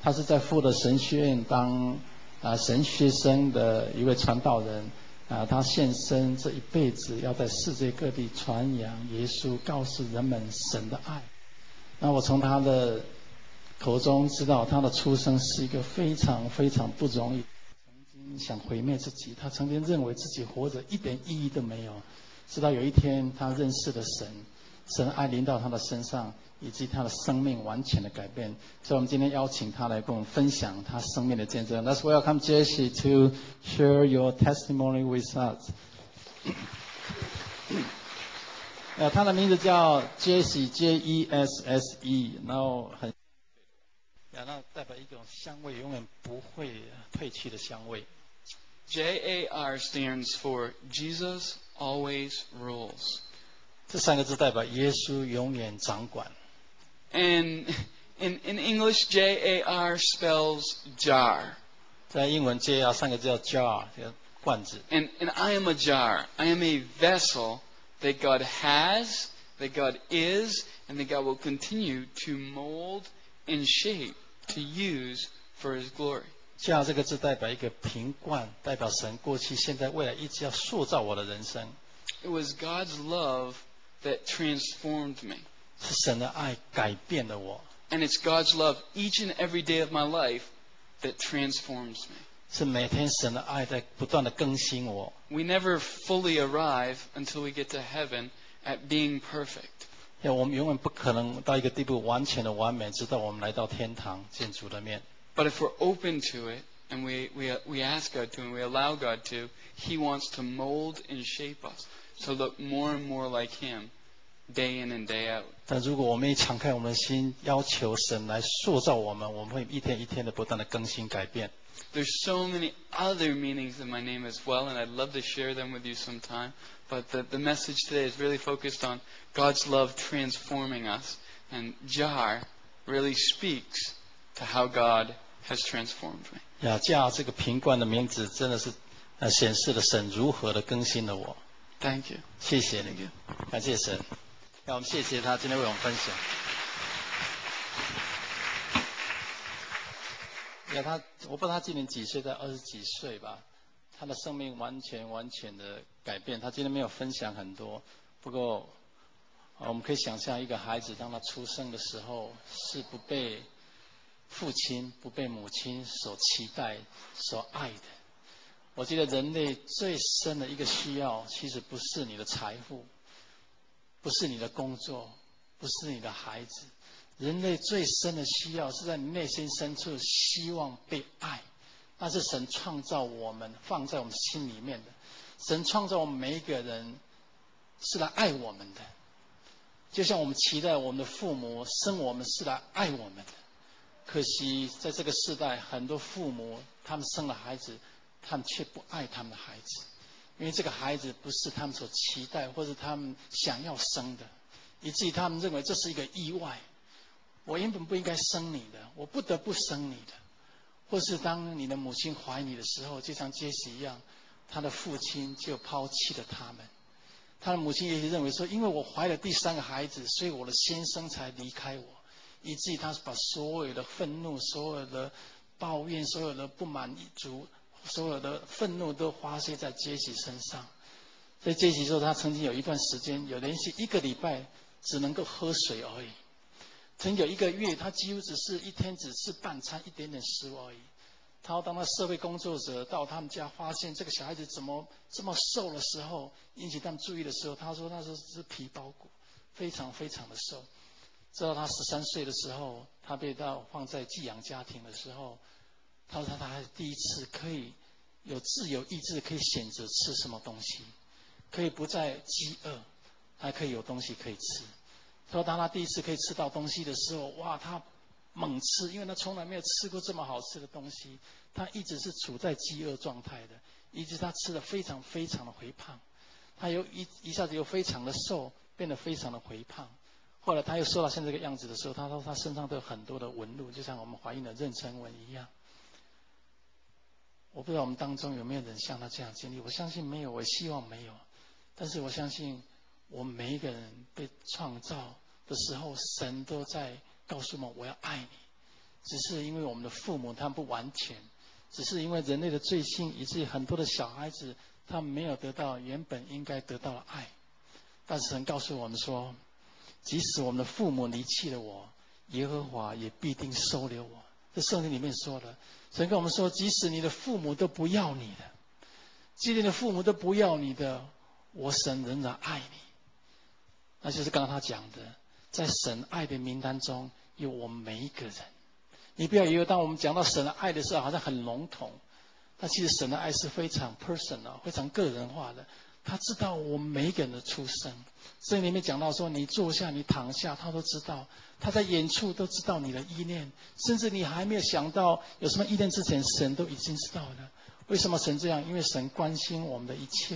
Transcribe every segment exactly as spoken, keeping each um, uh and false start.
他是在富的神学院当啊神学生的一位传道人啊，他献身这一辈子要在世界各地传扬耶稣，告诉人们神的爱。那我从他的口中知道，他的出生是一个非常非常不容易，曾经想毁灭自己，他曾经认为自己活着一点意义都没有，直到有一天他认识了神，神爱临到他的身上，以及他的生命完全的改变。所以我们今天邀请他来跟我们分享他生命的见证。Let's welcome Jesse to share your testimony with us. 呃，他的名字叫 Jesse J E S S E， 然后很，然后代表一种香味永远不会褪去的香味。 J A R stands for Jesus always rules. 这三个字代表耶稣永远掌管。 And in, in English, J A R spells jar. 在英文 J A R 三个字叫 jar， 这个罐子。 And, and I am a jar. I am a vessel that God has, that God is, and that God will continue to mold and shape to use for His glory. jar 这个字代表一个瓶罐，代表神过去、现在、未来一直要塑造我的人生。 It was God's love that transformed me. 是神的爱改变了我。 And it's God's love each and every day of my life that transforms me. 是每天神的爱在不断的更新我。 We never fully arrive until we get to heaven at being perfect. 我们永远不可能到一个地步完全的完美，直到我们来到天堂见主的面。 But if we're open to it and we, we, we ask God to and we allow God to, He wants to mold and shape us to look more and more like Him day in and day out. 但如果我们一敞开我们的心，要求神来塑造我们，我们会一天一天的不断的更新改变。 There's so many other meanings in my name as well, and I'd love to share them with you sometime. But the, the message today is really focused on God's love transforming us. And Jar really speaks to how God has transformed me. 呀，jar这个瓶罐的名字真的是，呃，显示了神如何的更新了我。 Thank you. 谢谢你，感谢神。让我们谢谢他今天为我们分享。呀，他我不知道他今年几岁，在二十几岁吧。他的生命完全完全的改变。他今天没有分享很多，不过我们可以想象一个孩子当他出生的时候是不被父亲、不被母亲所期待、所爱的。我觉得人类最深的一个需要，其实不是你的财富，不是你的工作，不是你的孩子。人类最深的需要是在你内心深处希望被爱，那是神创造我们放在我们心里面的。神创造我们每一个人是来爱我们的，就像我们期待我们的父母生我们是来爱我们的。可惜在这个时代，很多父母他们生了孩子，他们却不爱他们的孩子，因为这个孩子不是他们所期待或是他们想要生的，以至于他们认为这是一个意外。我原本不应该生你的，我不得不生你的。或是当你的母亲怀你的时候，就像杰西一样，他的父亲就抛弃了他们。他的母亲也许认为说，因为我怀了第三个孩子，所以我的先生才离开我，以至于他把所有的愤怒、所有的抱怨、所有的不满足、所有的愤怒都发泄在杰西身上。所以杰西说，他曾经有一段时间，有连续一个礼拜只能够喝水而已。曾有一个月，他几乎只是一天只吃半餐，一点点食物而已。他当他社会工作者到他们家，发现这个小孩子怎么这么瘦的时候，引起他们注意的时候，他说那时候是皮包骨，非常非常的瘦。直到他十三岁的时候，他被到放在寄养家庭的时候，他说他还第一次可以有自由意志，可以选择吃什么东西，可以不再饥饿，还可以有东西可以吃。说当他第一次可以吃到东西的时候，哇，他猛吃，因为他从来没有吃过这么好吃的东西。他一直是处在饥饿状态的，以致他吃得非常非常的肥胖。他又一一下子又非常的瘦，变得非常的肥胖。后来他又瘦到现在这个样子的时候，他说他身上都有很多的纹路，就像我们怀孕的妊娠纹一样。我不知道我们当中有没有人像他这样经历，我相信没有，我希望没有。但是我相信我们每一个人被创造的时候，神都在告诉我们，我要爱你。 只是因为我们的父母他们不完全，只是因为人类的罪性，以至于很多的小孩子他们没有得到原本应该得到的爱。但是神告诉我们说，即使我们的父母离弃了我，耶和华也必定收留我。这圣经里面说的，神跟我们说，即使你的父母都不要你的，即使你的父母都不要你的，我神仍然爱你。那就是刚刚他讲的，在神爱的名单中有我们每一个人。你不要以为当我们讲到神的爱的时候好像很笼统，但其实神的爱是非常 personal 非常个人化的。他知道我们每一个人的出生，圣经里面讲到说，你坐下你躺下他都知道，他在远处都知道你的意念，甚至你还没有想到有什么意念之前，神都已经知道了。为什么神这样？因为神关心我们的一切。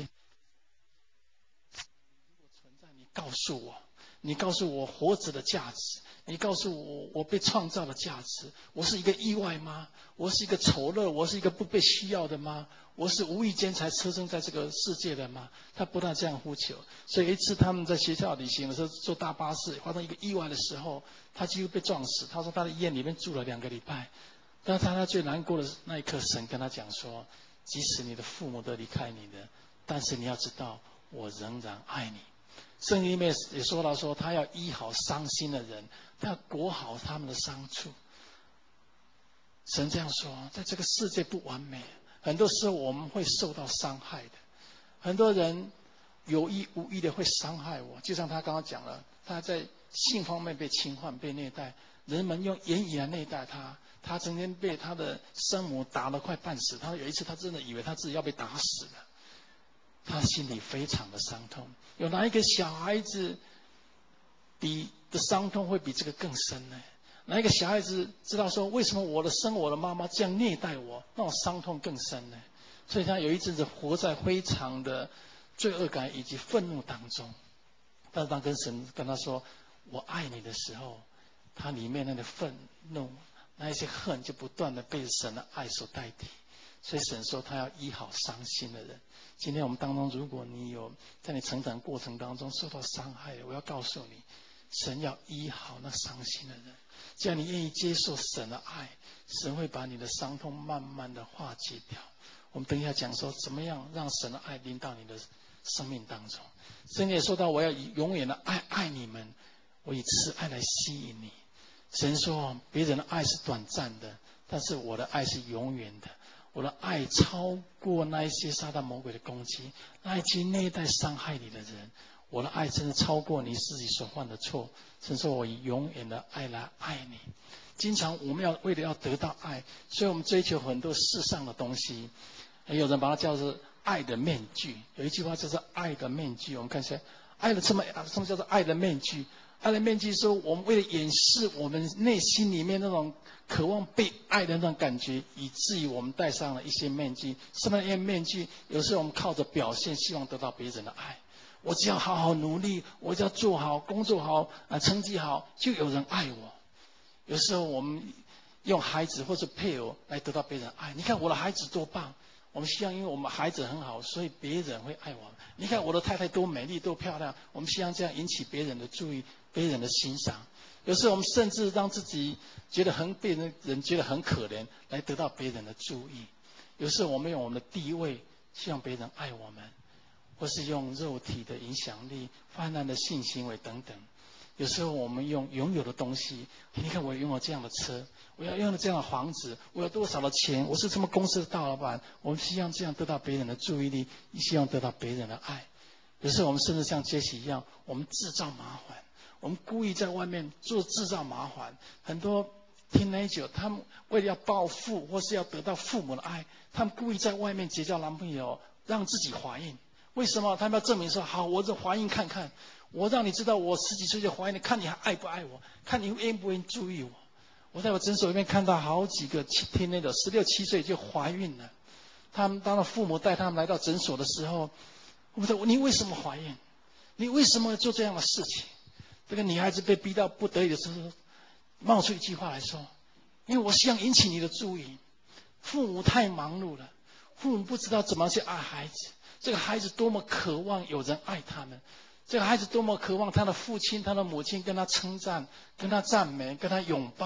如果存在，你告诉我，你告诉我活着的价值，你告诉我我被创造的价值，我是一个意外吗？我是一个丑陋，我是一个不被需要的吗？我是无意间才出生在这个世界的吗？他不但这样呼求，所以一次他们在学校旅行的时候，坐大巴士发生一个意外的时候，他几乎被撞死。他说他在医院里面住了两个礼拜，但是他最难过的那一刻，神跟他讲说，即使你的父母都离开你的，但是你要知道我仍然爱你。圣经里面也说到说，他要医好伤心的人，他要裹好他们的伤处。神这样说，在这个世界不完美，很多时候我们会受到伤害的，很多人有意无意的会伤害我。就像他刚刚讲了，他在性方面被侵犯被虐待，人们用言语来虐待他，他曾经被他的生母打得快半死，他有一次他真的以为他自己要被打死了，他心里非常的伤痛。有哪一个小孩子比的伤痛会比这个更深呢？哪一个小孩子知道说，为什么我的生我的妈妈这样虐待我，那种伤痛更深呢？所以他有一阵子活在非常的罪恶感以及愤怒当中。但是当跟神跟他说我爱你的时候，他里面那个愤怒那一些恨就不断的被神的爱所代替。所以神说他要医好伤心的人。今天我们当中，如果你有在你成长过程当中受到伤害的，我要告诉你，神要医好那伤心的人。只要你愿意接受神的爱，神会把你的伤痛慢慢的化解掉。我们等一下讲说怎么样让神的爱临到你的生命当中。圣经也说到，我要以永远的爱爱你们，我以慈爱来吸引你。神说别人的爱是短暂的，但是我的爱是永远的。我的爱超过那一些撒旦魔鬼的攻击，那一些内在伤害你的人，我的爱真的超过你自己所犯的错。神说我以永远的爱来爱你。经常我们要为了要得到爱，所以我们追求很多世上的东西，有人把它叫做爱的面具。有一句话叫做爱的面具，我们看一下，爱的什么什么叫做爱的面具？爱的面具说，我们为了掩饰我们内心里面那种渴望被爱的那种感觉，以至于我们戴上了一些面具。什么样的面具？有时候我们靠着表现，希望得到别人的爱。我只要好好努力，我只要做好工作好啊，成绩好，就有人爱我。有时候我们用孩子或者配偶来得到别人爱。你看我的孩子多棒，我们希望因为我们孩子很好，所以别人会爱我们。你看我的太太多美丽多漂亮，我们希望这样引起别人的注意，别人的欣赏。有时候我们甚至让自己觉得很被人人觉得很可怜，来得到别人的注意。有时候我们用我们的地位希望别人爱我们，或是用肉体的影响力、泛滥的性行为等等。有时候我们用拥有的东西，你看我拥有这样的车，我要拥有这样的房子，我有多少的钱，我是什么公司的大老板，我们希望这样得到别人的注意力，希望得到别人的爱。有时候我们甚至像杰西一样，我们制造麻烦，我们故意在外面做制造麻烦。很多 teenager 他们为了要报复或是要得到父母的爱，他们故意在外面结交男朋友，让自己怀孕。为什么？他们要证明说，好，我这怀孕看看，我让你知道我十几岁就怀孕了，看你还爱不爱我，看你愿不愿意注意我。我在我诊所里面看到好几个天内的十六七岁就怀孕了，他们当了父母带他们来到诊所的时候，我说你为什么怀孕？你为什么做这样的事情？这个女孩子被逼到不得已的时候，冒出一句话来说，因为我希望引起你的注意。父母太忙碌了，父母不知道怎么去爱孩子。这个孩子多么渴望有人爱他们，这个孩子多么渴望他的父亲他的母亲跟他称赞，跟他赞美，跟他拥抱，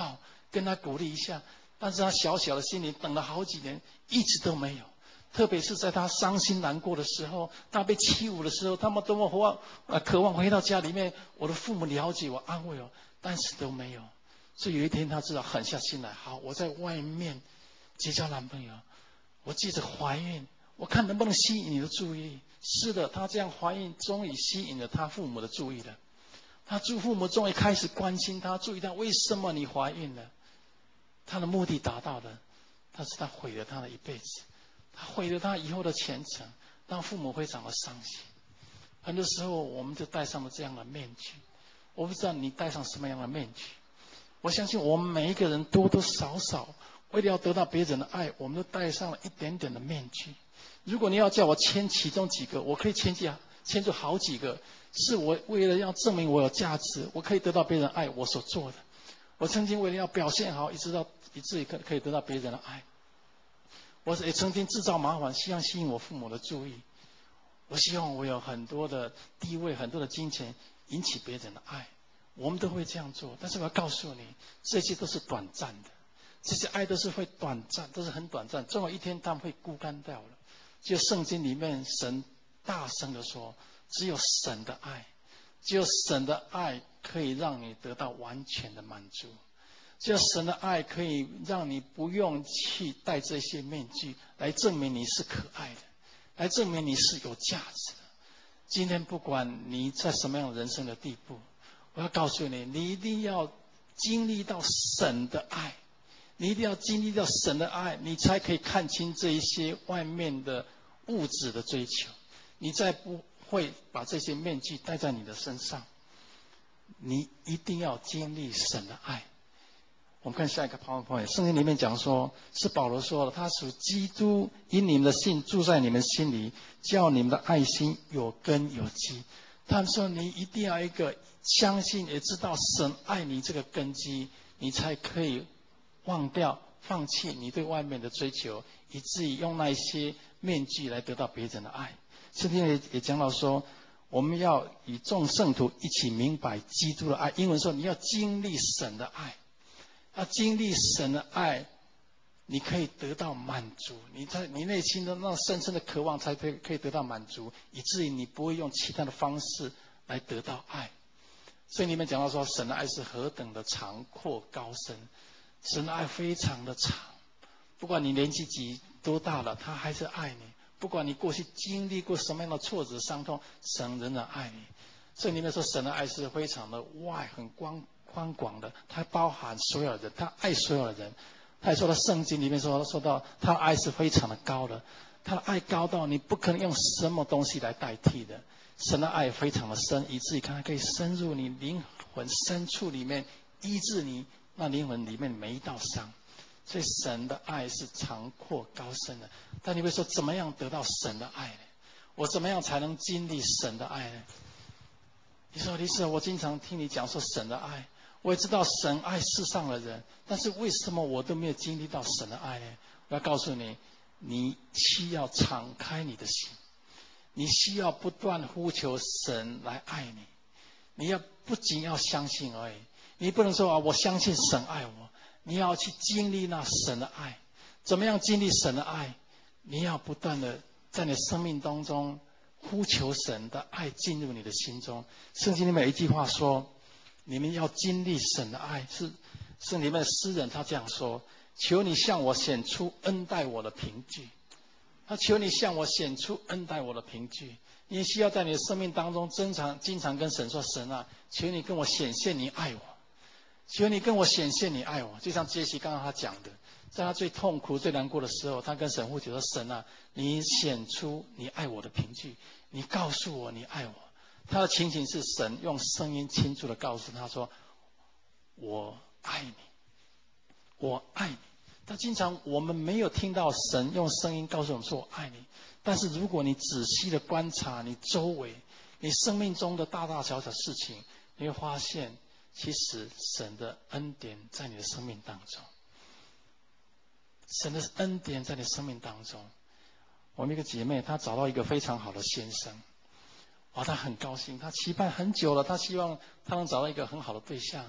跟他鼓励一下。但是他小小的心里等了好几年，一直都没有。特别是在他伤心难过的时候，他被欺侮的时候，他们多么渴望呃渴望回到家里面，我的父母了解我、安慰我，但是都没有。所以有一天他知道狠下心来，好，我在外面结交男朋友，我借着怀孕，我看能不能吸引你的注意。是的，她这样怀孕，终于吸引了她父母的注意了。她祖父母终于开始关心她，注意她为什么你怀孕了。她的目的达到了，但是她毁了她的一辈子，她毁了她以后的前程，让父母非常的伤心。很多时候，我们就戴上了这样的面具。我不知道你戴上什么样的面具。我相信我们每一个人多多少少，为了要得到别人的爱，我们都戴上了一点点的面具。如果你要叫我签其中几个，我可以签下签住好几个，是我为了要证明我有价值，我可以得到别人爱我所做的。我曾经为了要表现好，以致到以至于可可以得到别人的爱。我也曾经制造麻烦，希望吸引我父母的注意。我希望我有很多的地位，很多的金钱，引起别人的爱。我们都会这样做，但是我要告诉你，这些都是短暂的，这些爱都是会短暂，都是很短暂，总有一天他们会枯干掉了。就圣经里面，神大声的说，只有神的爱，只有神的爱可以让你得到完全的满足，只有神的爱可以让你不用去戴这些面具来证明你是可爱的，来证明你是有价值的。今天不管你在什么样的人生的地步，我要告诉你，你一定要经历到神的爱，你一定要经历到神的爱，你才可以看清这一些外面的物质的追求，你再不会把这些面具戴在你的身上。你一定要经历神的爱。我们看下一个 PowerPoint， 圣经里面讲说，是保罗说的，他属基督因你们的信住在你们心里，叫你们的爱心有根有基。他们说你一定要一个相信也知道神爱你这个根基，你才可以忘掉放弃你对外面的追求，以至于用那些面具来得到别人的爱。圣经也也讲到说，我们要与众圣徒一起明白基督的爱。英文说你要经历神的爱，要经历神的爱，你可以得到满足，你在你内心的那深深的渴望才可以可以得到满足，以至于你不会用其他的方式来得到爱。所以里面讲到说，神的爱是何等的长阔高深，神的爱非常的长，不管你年纪几多大了，他还是爱你。不管你过去经历过什么样的挫折伤痛，神仍然爱你。所以里面说，神的爱是非常的外很宽宽广的，它包含所有人，他爱所有的人。他也说到圣经里面说说到他的爱是非常的高的，他的爱高到你不可能用什么东西来代替的。神的爱非常的深，以至于它可以深入你灵魂深处里面，医治你那灵魂里面每一道伤。所以神的爱是长阔高深的。但你会说，怎么样得到神的爱呢？我怎么样才能经历神的爱呢？你说，李师，我经常听你讲说神的爱，我也知道神爱世上的人，但是为什么我都没有经历到神的爱呢？我要告诉你，你需要敞开你的心，你需要不断呼求神来爱你。你要不仅要相信而已，你不能说啊，我相信神爱我。你要去经历那神的爱。怎么样经历神的爱？你要不断的在你生命当中呼求神的爱进入你的心中。圣经里面有一句话说，你们要经历神的爱，是是里面的诗人他这样说，求你向我显出恩待我的凭据。他求你向我显出恩待我的凭据。你需要在你的生命当中经常经常跟神说，神啊，求你跟我显现你爱我，求你跟我显现你爱我。就像杰西刚刚他讲的，在他最痛苦最难过的时候，他跟神呼求说，神啊，你显出你爱我的凭据，你告诉我你爱我。他的情形是神用声音清楚的告诉他说，我爱你，我爱你。但经常我们没有听到神用声音告诉我们说我爱你，但是如果你仔细的观察你周围你生命中的大大小小事情，你会发现其实神的恩典在你的生命当中，神的恩典在你生命当中。我们一个姐妹，她找到一个非常好的先生，哇，她很高兴，她期盼很久了，她希望她能找到一个很好的对象，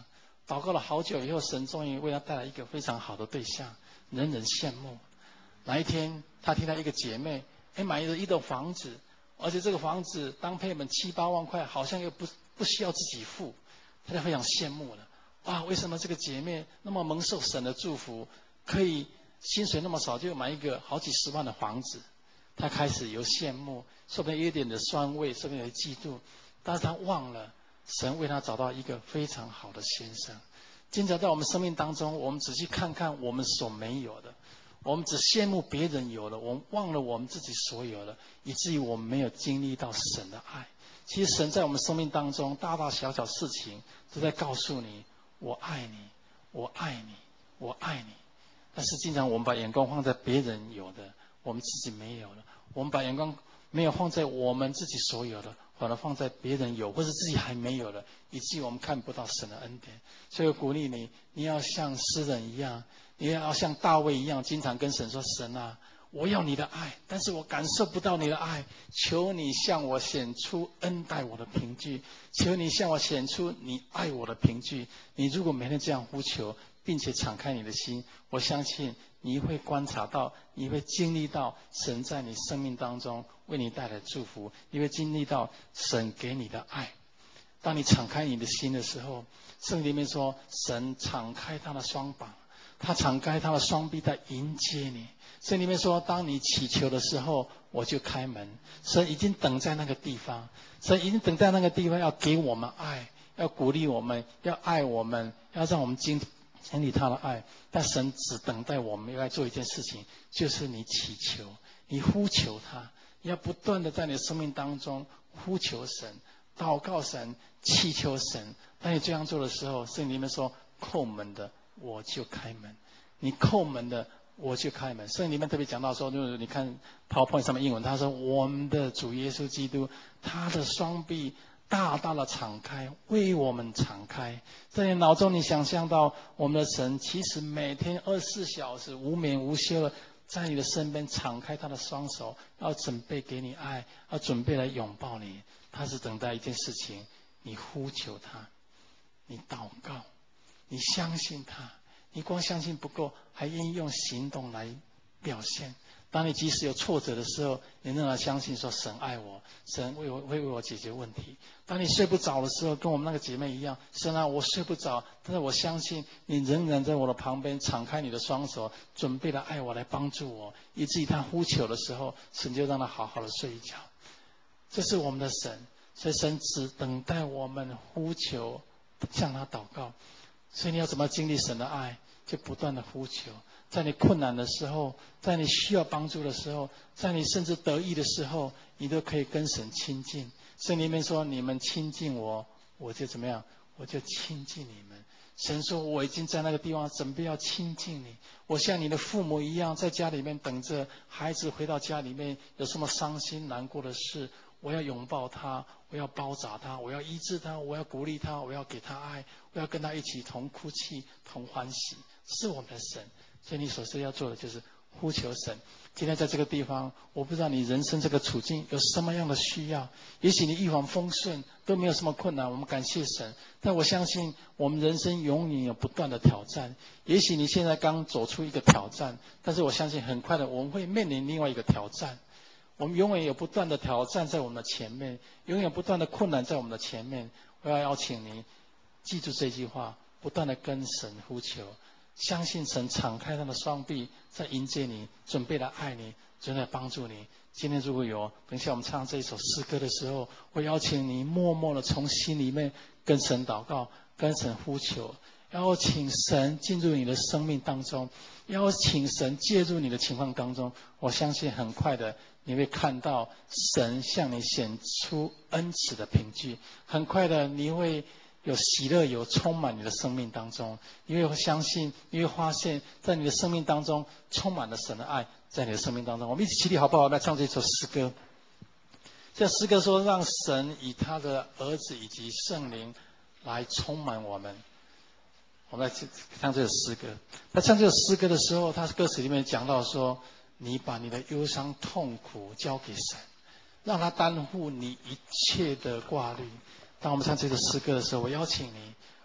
祷告了好久以后，神终于为他带来一个非常好的对象，人人羡慕。哪一天，他听到一个姐妹，哎，买了一栋房子，而且这个房子当配本七八万块，好像又不不需要自己付，他就非常羡慕了。哇，为什么这个姐妹那么蒙受神的祝福，可以薪水那么少就买一个好几十万的房子？他开始有羡慕，说不定有一点的酸味，说不定有嫉妒，但是他忘了神为他找到一个非常好的先生。经常在我们生命当中，我们仔细看看我们所没有的，我们只羡慕别人有了，我们忘了我们自己所有的，以至于我们没有经历到神的爱。其实神在我们生命当中大大小小事情都在告诉你，我爱你，我爱你，我爱你。但是经常我们把眼光放在别人有的，我们自己没有了，我们把眼光没有放在我们自己所有的，反而放在别人有或者自己还没有的，以至于我们看不到神的恩典。所以我鼓励你，你要像诗人一样，你要像大卫一样，经常跟神说，神啊，我要你的爱，但是我感受不到你的爱，求你向我显出恩待我的凭据，求你向我显出你爱我的凭据。你如果每天这样呼求，并且敞开你的心，我相信你会观察到，你会经历到神在你生命当中为你带来祝福，你会经历到神给你的爱。当你敞开你的心的时候，圣经里面说，神敞开他的双膀，他敞开他的双臂在迎接你。圣经里面说，当你祈求的时候，我就开门。神已经等在那个地方，神已经等在那个地方，要给我们爱，要鼓励我们，要爱我们，要让我们经经历他的爱。但神只等待我们要做一件事情，就是你祈求，你呼求他，你要不断的在你的生命当中呼求神，祷告神，祈求神。当你这样做的时候，圣经里面说，叩门的我就开门，你叩门的我就开门。圣经里面特别讲到说，就是你看 PowerPoint 上面英文，他说我们的主耶稣基督，他的双臂大大的敞开，为我们敞开。在你脑中，你想象到我们的神其实每天二十四小时无眠无休的在你的身边敞开他的双手，要准备给你爱，要准备来拥抱你。他是等待一件事情，你呼求他，你祷告，你相信他。你光相信不够，还愿意用行动来表现。当你即使有挫折的时候，你仍然相信说，神爱我，神为我会为我解决问题。当你睡不着的时候，跟我们那个姐妹一样，神啊，我睡不着，但是我相信你仍然在我的旁边，敞开你的双手，准备了爱我来帮助我，以至于他呼求的时候，神就让他好好的睡一觉。这是我们的神，所以神只等待我们呼求，向他祷告。所以你要怎么经历神的爱，就不断的呼求。在你困难的时候，在你需要帮助的时候，在你甚至得意的时候，你都可以跟神亲近。圣经里面说，你们亲近我，我就怎么样，我就亲近你们。神说，我已经在那个地方准备要亲近你，我像你的父母一样，在家里面等着孩子回到家里面有什么伤心难过的事，我要拥抱他，我要包扎他，我要医治他，我要鼓励他，我要给他爱，我要跟他一起同哭泣同欢喜。是我们的神。所以你所需要做的就是呼求神。今天在这个地方，我不知道你人生这个处境有什么样的需要，也许你一帆风顺，都没有什么困难，我们感谢神。但我相信我们人生永远有不断的挑战。也许你现在刚走出一个挑战，但是我相信很快的我们会面临另外一个挑战。我们永远有不断的挑战在我们的前面，永远不断的困难在我们的前面。我要邀请你记住这句话，不断的跟神呼求，相信神敞开他的双臂在迎接你，准备来爱你，准备来帮助你。今天如果有等一下我们唱这一首诗歌的时候，我邀请你默默的从心里面跟神祷告，跟神呼求，邀请神进入你的生命当中，邀请神介入你的情况当中。我相信很快的你会看到神向你显出恩慈的凭据，很快的你会有喜乐，有充满你的生命当中。你会相信，你会发现在你的生命当中充满了神的爱，在你的生命当中。我们一起起立好不好？来唱这首诗歌。这诗歌说，让神以他的儿子以及圣灵来充满我们。我们来唱这首诗歌。在唱这首诗歌的时候，他歌词里面讲到说，你把你的忧伤痛苦交给神，让他担负你一切的挂虑。当我们唱这首诗歌的时候，我邀请你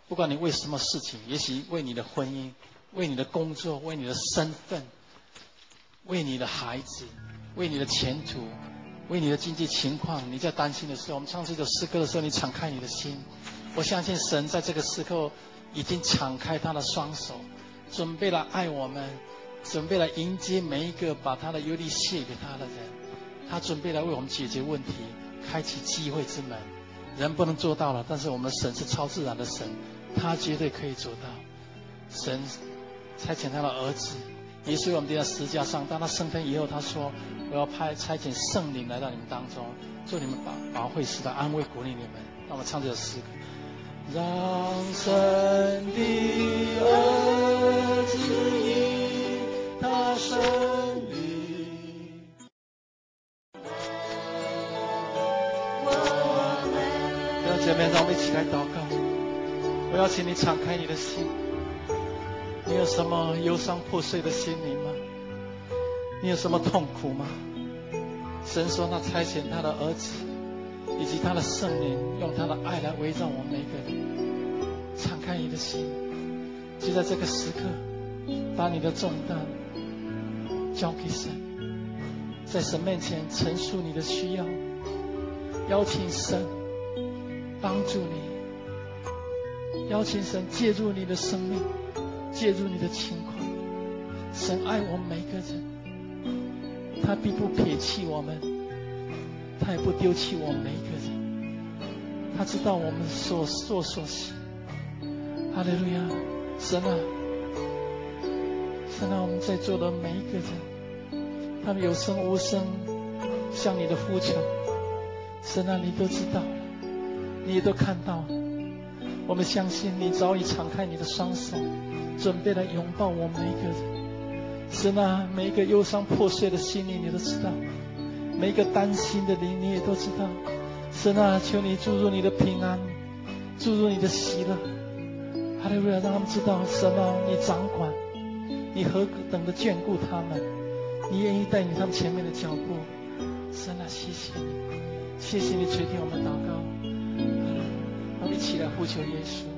不管你为什么事情，也许为你的婚姻，为你的工作，为你的身份，为你的孩子，为你的前途，为你的经济情况，你在担心的时候，我们唱这首诗歌的时候，你敞开你的心。我相信神在这个时刻已经敞开他的双手，准备了爱我们，准备了迎接每一个把他的忧虑卸给他的人。他准备了为我们解决问题，开启机会之门。人不能做到了，但是我们的神是超自然的神，他绝对可以做到。神差遣他的儿子耶稣，我们钉在十字架上。当他升天以后，他说：“我要派差遣圣灵来到你们当中，做你们保保惠师的，安慰鼓励你们。”让我们唱这首诗歌。让神的儿子以他生命，弟兄姐妹，让我们一起来祷告。我邀请你敞开你的心。你有什么忧伤破碎的心灵吗？你有什么痛苦吗？神说他差遣他的儿子以及他的圣灵，用他的爱来围绕我们每一个人。敞开你的心，就在这个时刻，把你的重担交给神，在神面前陈述你的需要，邀请神帮助你，邀请神介入你的生命，介入你的情况。神爱我们每一个人，他并不撇弃我们，他也不丢弃我们每一个人，他知道我们所作所行。哈利路亚！神啊，神啊，我们在座的每一个人，他们有声无声向你的呼求，神啊，你都知道了，你也都看到了。我们相信你早已敞开你的双手，准备来拥抱我们每一个人。神啊，每一个忧伤破碎的心灵你都知道，每一个担心的灵你也都知道。神啊，求你注入你的平安，注入你的喜乐。哈利路亚！让他们知道，神啊，你掌管，你何等的眷顾他们，你愿意带领他们前面的脚步。神啊，谢谢你，谢谢你垂听我们祷告。我们一起来呼求耶稣。